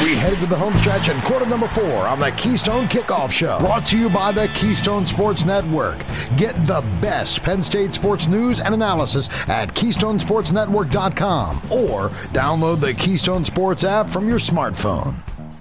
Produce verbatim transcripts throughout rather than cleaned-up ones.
We head to the home stretch in quarter number four on the Keystone Kickoff Show. Brought to you by the Keystone Sports Network. Get the best Penn State sports news and analysis at keystone sports network dot com or download the Keystone Sports app from your smartphone.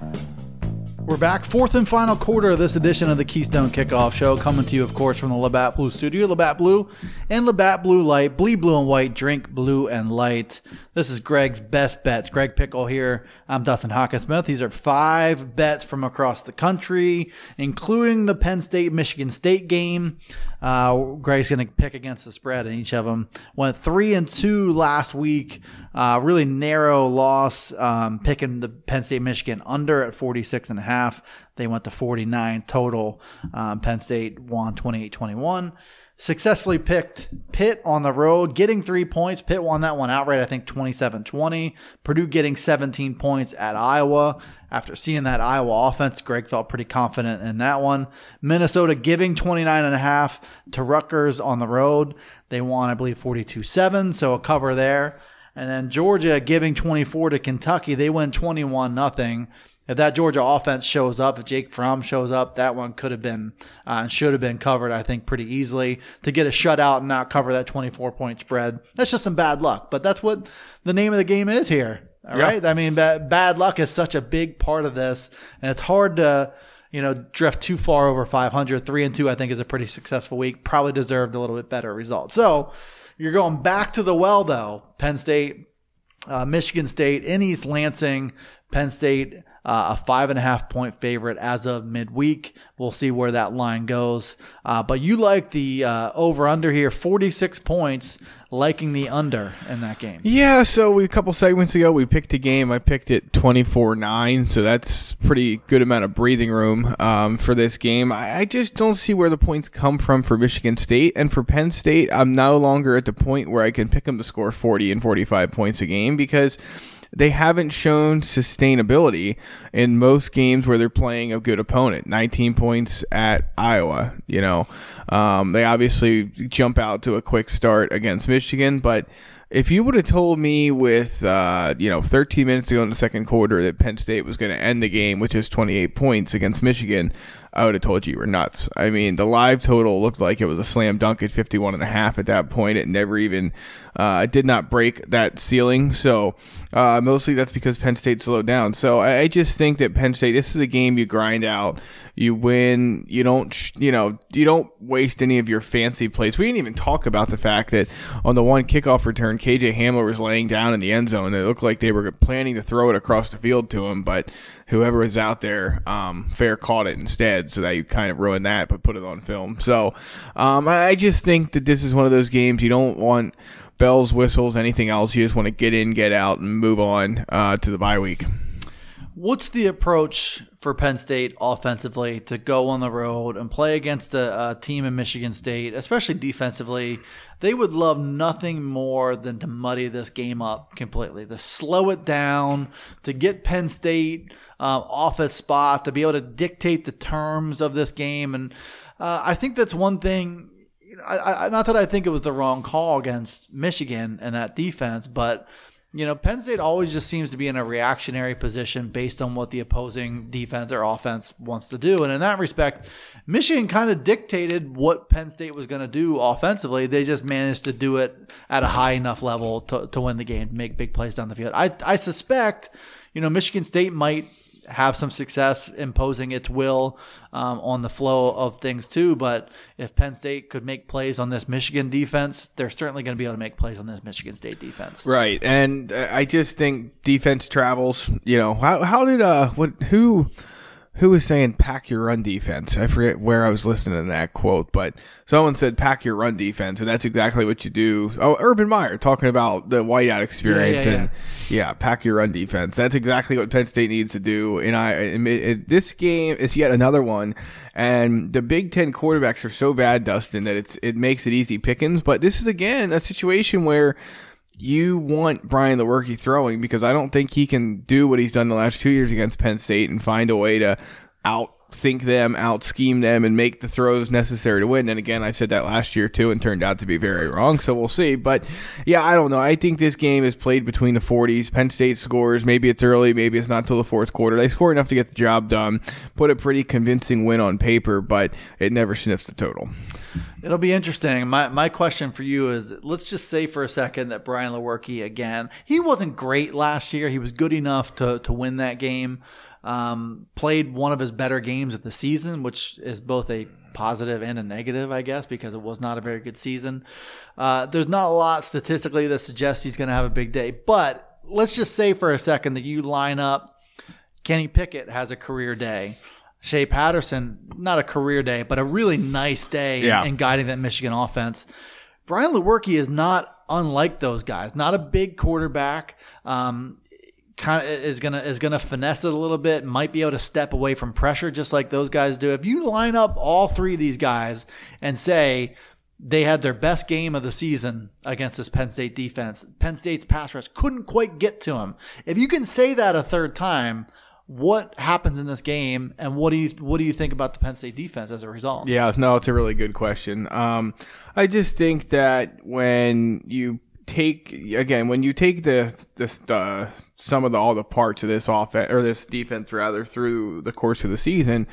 We're back, fourth and final quarter of this edition of the Keystone Kickoff Show, coming to you, of course, from the Labatt Blue Studio. Labatt Blue and Labatt Blue Light. Bleed blue and white, drink blue and light. This is Greg's Best Bets. Greg Pickle here. I'm Dustin Hawkinsmith. These are five bets from across the country, including the Penn State-Michigan State game. Uh, Greg's going to pick against the spread in each of them. Went three and two last week. Uh, really narrow loss, um, picking the Penn State-Michigan under at forty-six and a half. They went to forty-nine total. Um, Penn State won twenty-eight twenty-one. Successfully picked Pitt on the road, getting three points. Pitt won that one outright, I think twenty-seven twenty. Purdue getting seventeen points at Iowa. After seeing that Iowa offense, Greg felt pretty confident in that one. Minnesota giving twenty-nine and a half to Rutgers on the road. They won, I believe, forty-two seven, so a cover there. And then Georgia giving twenty-four to Kentucky. They win twenty-one nothing. If that Georgia offense shows up, if Jake Fromm shows up, that one could have been uh, and should have been covered, I think, pretty easily. To get a shutout and not cover that twenty-four point spread, that's just some bad luck. But that's what the name of the game is here. All yeah. right? I mean, bad, bad luck is such a big part of this, and it's hard to, you know, drift too far over five hundred. Three and two, I think, is a pretty successful week. Probably deserved a little bit better result. So you're going back to the well, though. Penn State, uh, Michigan State, in East Lansing. Penn State, uh, a five and a half point favorite as of midweek. We'll see where that line goes. Uh, but you like the uh, over under here, forty-six points, liking the under in that game. Yeah, so we, a couple segments ago, we picked a game. I picked it twenty-four nine, so that's pretty good amount of breathing room um, for this game. I, I just don't see where the points come from for Michigan State. And for Penn State, I'm no longer at the point where I can pick them to score forty and forty-five points a game because they haven't shown sustainability in most games where they're playing a good opponent. nineteen points at Iowa, you know. Um, they obviously jump out to a quick start against Michigan, but if you would have told me with, uh, you know, thirteen minutes to go in the second quarter that Penn State was going to end the game with just twenty-eight points against Michigan, I would have told you you were nuts. I mean, the live total looked like it was a slam dunk at fifty-one and a half at that point. It never even, uh, did not break that ceiling. So, uh, mostly that's because Penn State slowed down. So I, I just think that Penn State, this is a game you grind out, you win, you don't, sh- you know, you don't waste any of your fancy plays. We didn't even talk about the fact that on the one kickoff return, K J Hamler was laying down in the end zone. It looked like they were planning to throw it across the field to him, but whoever was out there, um, fair caught it instead. So that you kind of ruined that, but put it on film. So, um, I just think that this is one of those games you don't want bells, whistles, anything else. You just want to get in, get out, and move on, uh, to the bye week. What's the approach for Penn State offensively to go on the road and play against a, a team in Michigan State, especially defensively? They would love nothing more than to muddy this game up completely, to slow it down, to get Penn State uh, off its spot, to be able to dictate the terms of this game. And uh, I think that's one thing. You know, I, I, not that I think it was the wrong call against Michigan and that defense, but you know, Penn State always just seems to be in a reactionary position based on what the opposing defense or offense wants to do. And in that respect, Michigan kind of dictated what Penn State was going to do offensively. They just managed to do it at a high enough level to, to win the game, make big plays down the field. I, I suspect, you know, Michigan State might have some success imposing its will um, on the flow of things too. But if Penn State could make plays on this Michigan defense, they're certainly going to be able to make plays on this Michigan State defense. Right. And uh, I just think defense travels, you know, how, how did, uh, what, who, who was saying pack your run defense? I forget where I was listening to that quote, but someone said pack your run defense, and that's exactly what you do. Oh, Urban Meyer talking about the whiteout experience, yeah, yeah, yeah. and yeah, pack your run defense. That's exactly what Penn State needs to do. And I, it, it, this game is yet another one. And the Big Ten quarterbacks are so bad, Dustin, that it's it makes it easy pickings. But this is again a situation where you want Brian Lewerke throwing, because I don't think he can do what he's done the last two years against Penn State and find a way to out out-think them, out-scheme them, and make the throws necessary to win. Then again, I said that last year too and turned out to be very wrong, so we'll see. But yeah, I don't know. I think this game is played between the forties. Penn State scores. Maybe it's early. Maybe it's not till the fourth quarter. They score enough to get the job done. Put a pretty convincing win on paper, but it never sniffs the total. It'll be interesting. My my question for you is, let's just say for a second that Brian Lewerke, again, he wasn't great last year. He was good enough to, to win that game. Um, played one of his better games of the season, which is both a positive and a negative, I guess, because it was not a very good season. Uh, there's not a lot statistically that suggests he's going to have a big day. But let's just say for a second that you line up Kenny Pickett has a career day. Shea Patterson, not a career day, but a really nice day yeah. in guiding that Michigan offense. Brian Lewerke is not unlike those guys. Not a big quarterback. Um, kind of is gonna is gonna finesse it a little bit. Might be able to step away from pressure just like those guys do. If you line up all three of these guys and say they had their best game of the season against this Penn State defense, Penn State's pass rush couldn't quite get to them. If you can say that a third time, what happens in this game, and what do you what do you think about the Penn State defense as a result? Yeah, no, it's a really good question. Um, I just think that when you take again when you take the this uh, some of the all the parts of this offense or this defense rather through the course of the season,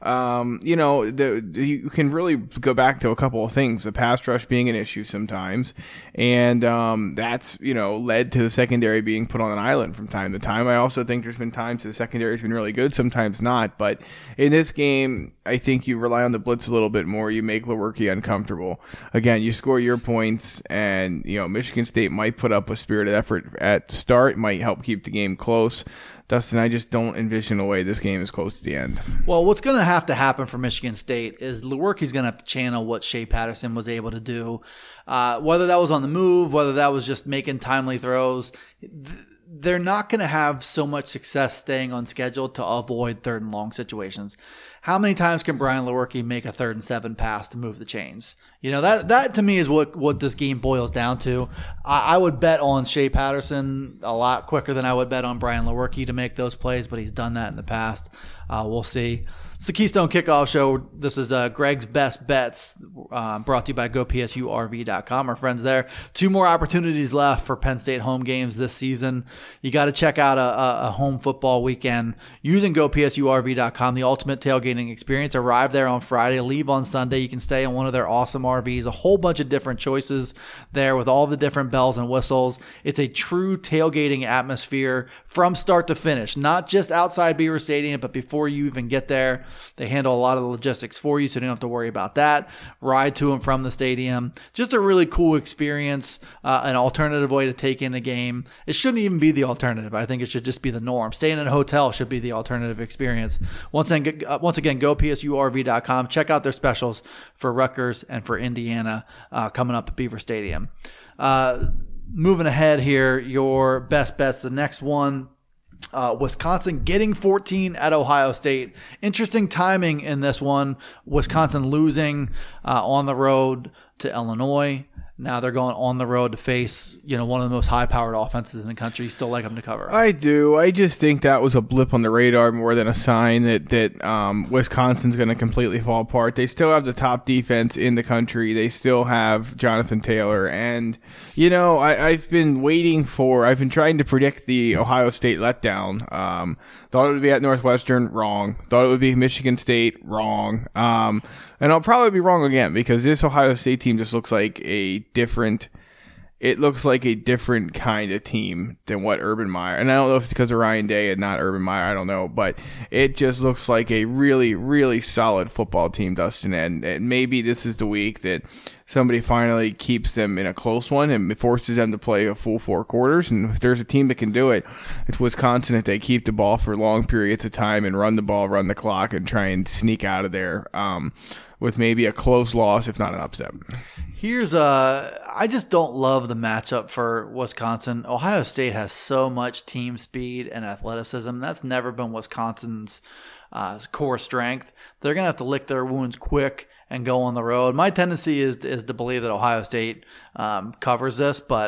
um, you know, the, the, you can really go back to a couple of things. The pass rush being an issue sometimes, and um, that's, you know, led to the secondary being put on an island from time to time. I also think there's been times the secondary has been really good, sometimes not. But in this game, I think you rely on the blitz a little bit more. You make Lewerke uncomfortable. Again, you score your points, and, you know, Michigan State might put up a spirited effort at the start, might help keep the game close. Dustin, I just don't envision a way this game is close to the end. Well, what's going to have to happen for Michigan State is Lewerke's going to have to channel what Shea Patterson was able to do. Uh, whether that was on the move, whether that was just making timely throws, they're not going to have so much success staying on schedule to avoid third and long situations. How many times can Brian Lewerke make a third and seven pass to move the chains? You know, that that to me is what, what this game boils down to. I, I would bet on Shea Patterson a lot quicker than I would bet on Brian Lewerke to make those plays, but he's done that in the past. Uh, we'll see. It's the Keystone Kickoff Show. This is uh, Greg's Best Bets, uh, brought to you by Go P S U R V dot com. Our friends there. Two more opportunities left for Penn State home games this season. You got to check out a, a, a home football weekend using Go P S U R V dot com, the ultimate tailgating experience. Arrive there on Friday, leave on Sunday. You can stay in one of their awesome R Vs. A whole bunch of different choices there with all the different bells and whistles. It's a true tailgating atmosphere from start to finish, not just outside Beaver Stadium, but before you even get there. They handle a lot of the logistics for you, so you don't have to worry about that. Ride to and from the stadium. Just a really cool experience, uh, an alternative way to take in a game. It shouldn't even be the alternative. I think it should just be the norm. Staying in a hotel should be the alternative experience. Once again, uh, once again go P S U R V dot com. Check out their specials for Rutgers and for Indiana uh, coming up at Beaver Stadium. Uh, moving ahead here, your best bets. The next one, Uh, Wisconsin getting fourteen at Ohio State. Interesting timing in this one. Wisconsin losing uh, on the road to Illinois. Now they're going on the road to face, you know, one of the most high-powered offenses in the country. You still like them to cover. I do. I just think that was a blip on the radar more than a sign that that um, Wisconsin's going to completely fall apart. They still have the top defense in the country. They still have Jonathan Taylor. And, you know, I, I've been waiting for, I've been trying to predict the Ohio State letdown. Um, thought it would be at Northwestern, wrong. Thought it would be Michigan State, wrong. Um, and I'll probably be wrong again because this Ohio State team just looks like a different, it looks like a different kind of team than what Urban Meyer, and I don't know if it's because of Ryan Day and not Urban Meyer, I don't know, but it just looks like a really, really solid football team, Dustin, and, and maybe this is the week that somebody finally keeps them in a close one and forces them to play a full four quarters, and if there's a team that can do it, it's Wisconsin if they keep the ball for long periods of time and run the ball, run the clock, and try and sneak out of there um, with maybe a close loss, if not an upset. Here's a, I just don't love the matchup for Wisconsin. Ohio State has so much team speed and athleticism. That's never been Wisconsin's uh, core strength. They're going to have to lick their wounds quick and go on the road. My tendency is is to believe that Ohio State um, covers this, but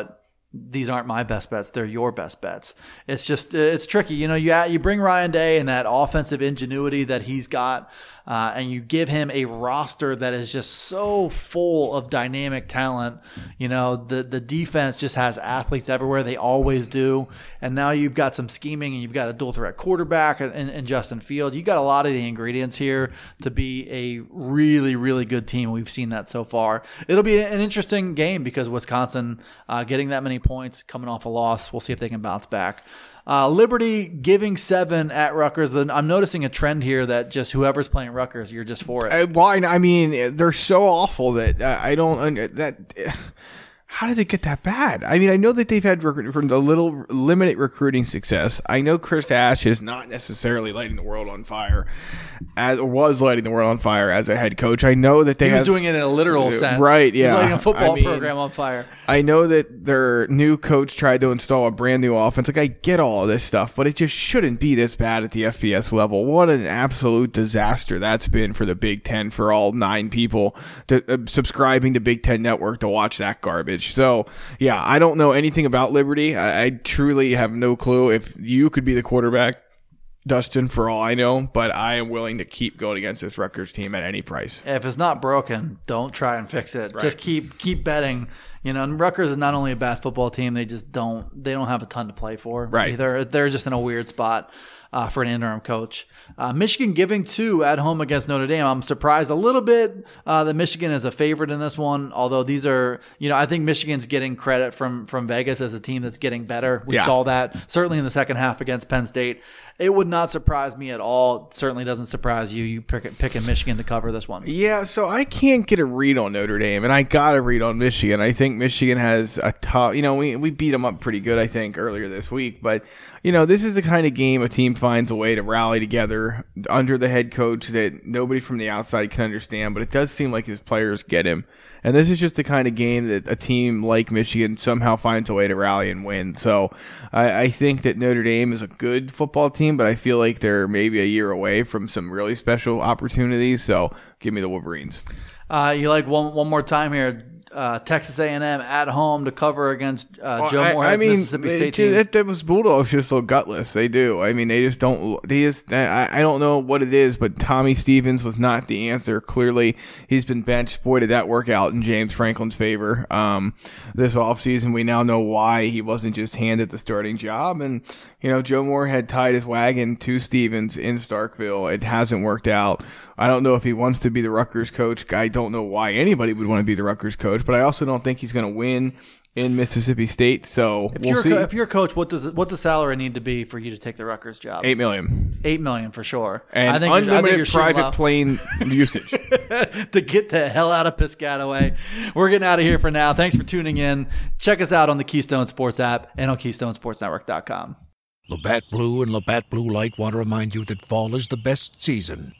these aren't my best bets, they're your best bets. It's just, it's tricky. You know, you you bring Ryan Day and that offensive ingenuity that he's got, uh, and you give him a roster that is just so full of dynamic talent. You know, the, the defense just has athletes everywhere. They always do. And now you've got some scheming and you've got a dual threat quarterback and, and Justin Fields. You got a lot of the ingredients here to be a really, really good team. We've seen that so far. It'll be an interesting game because Wisconsin uh, getting that many points, coming off a loss. We'll see if they can bounce back. Uh, Liberty giving seven at Rutgers. Then I'm noticing a trend here that just whoever's playing Rutgers, you're just for it. Uh, why? I mean, they're so awful that uh, I don't that. Uh, How did it get that bad? I mean, I know that they've had rec- a little limited recruiting success. I know Chris Ash is not necessarily lighting the world on fire, as or was lighting the world on fire as a head coach. I know that they he was have, doing it in a literal sense, right? Yeah, He's lighting a football I mean, program on fire. I know that their new coach tried to install a brand new offense. Like, I get all of this stuff, but it just shouldn't be this bad at the F B S level. What an absolute disaster that's been for the Big Ten, for all nine people to, uh, subscribing to Big Ten Network to watch that garbage. So, yeah, I don't know anything about Liberty. I, I truly have no clue. If you could be the quarterback, Dustin, for all I know, but I am willing to keep going against this Rutgers team at any price. If it's not broken, don't try and fix it. Right. Just keep keep betting. You know, and Rutgers is not only a bad football team, they just don't they don't have a ton to play for. Right. They're they're just in a weird spot uh, for an interim coach. Uh, Michigan giving two at home against Notre Dame. I'm surprised a little bit uh, that Michigan is a favorite in this one. Although these are, you know, I think Michigan's getting credit from from Vegas as a team that's getting better. We yeah. saw that certainly in the second half against Penn State. It would not surprise me at all. It certainly doesn't surprise you. You pick, picking Michigan to cover this one. Yeah, so I can't get a read on Notre Dame, and I got a read on Michigan. I think Michigan has a tough, you know, we, we beat them up pretty good, I think, earlier this week. But, you know, this is the kind of game a team finds a way to rally together under the head coach that nobody from the outside can understand. But it does seem like his players get him. And this is just the kind of game that a team like Michigan somehow finds a way to rally and win. So I, I think that Notre Dame is a good football team, but I feel like they're maybe a year away from some really special opportunities. So give me the Wolverines. Uh, you like one one more time here. Uh, Texas A and M at home to cover against uh, well, Joe I, Moorhead's I mean, Mississippi State it, team. It, it was Bulldogs just so gutless. They do. I mean, they just don't. They just. I, I don't know what it is, but Tommy Stevens was not the answer. Clearly, he's been benched. Boy, did that work out in James Franklin's favor um, this offseason. We now know why he wasn't just handed the starting job. And you know, Joe Moorhead tied his wagon to Stevens in Starkville. It hasn't worked out. I don't know if he wants to be the Rutgers coach. I don't know why anybody would want to be the Rutgers coach, but I also don't think he's going to win in Mississippi State. So if we'll you're see. A, if you're a coach, what does what does salary need to be for you to take the Rutgers job? Eight million. Eight million for sure. And I think unlimited you're, I think you're private low. plane usage to get the hell out of Piscataway. We're getting out of here for now. Thanks for tuning in. Check us out on the Keystone Sports app and on Keystone Sports Network dot com. Labatt Blue and Labatt Blue Light want to remind you that fall is the best season.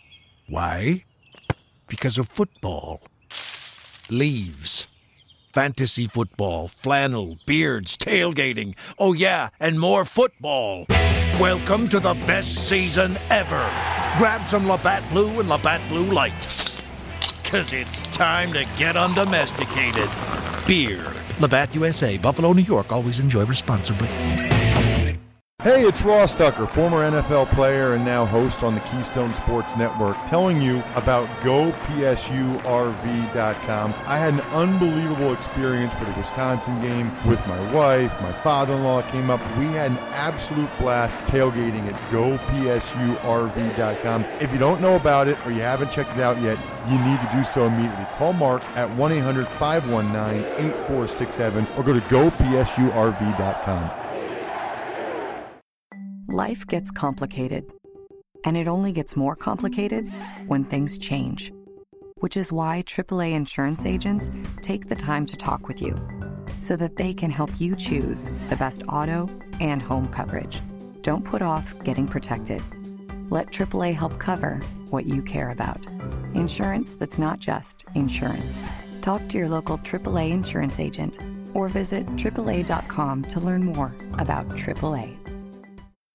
Why? Because of football. Leaves. Fantasy football, flannel, beards, tailgating. Oh yeah, and more football. Welcome to the best season ever. Grab some Labatt Blue and Labatt Blue Light. Cause it's time to get undomesticated. Beer. Labatt U S A, Buffalo, New York. Always enjoy responsibly. Hey, it's Ross Tucker, former N F L player and now host on the Keystone Sports Network, telling you about Go P S U R V dot com. I had an unbelievable experience for the Wisconsin game with my wife. My father-in-law came up. We had an absolute blast tailgating at Go P S U R V dot com. If you don't know about it or you haven't checked it out yet, you need to do so immediately. Call Mark at one eight hundred five one nine eight four six seven or go to Go P S U R V dot com. Life gets complicated, and it only gets more complicated when things change, which is why triple A insurance agents take the time to talk with you so that they can help you choose the best auto and home coverage. Don't put off getting protected. Let triple A help cover what you care about. Insurance that's not just insurance. Talk to your local triple A insurance agent or visit triple A dot com to learn more about triple A.